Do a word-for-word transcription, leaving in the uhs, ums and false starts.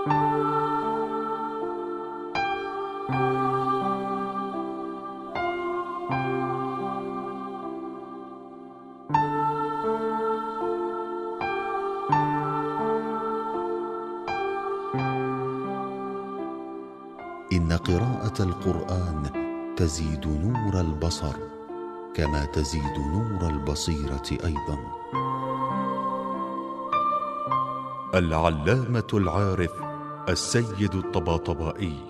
إن قراءة القرآن تزيد نور البصر كما تزيد نور البصيرة أيضا. العلامة العارف السيد الطباطبائي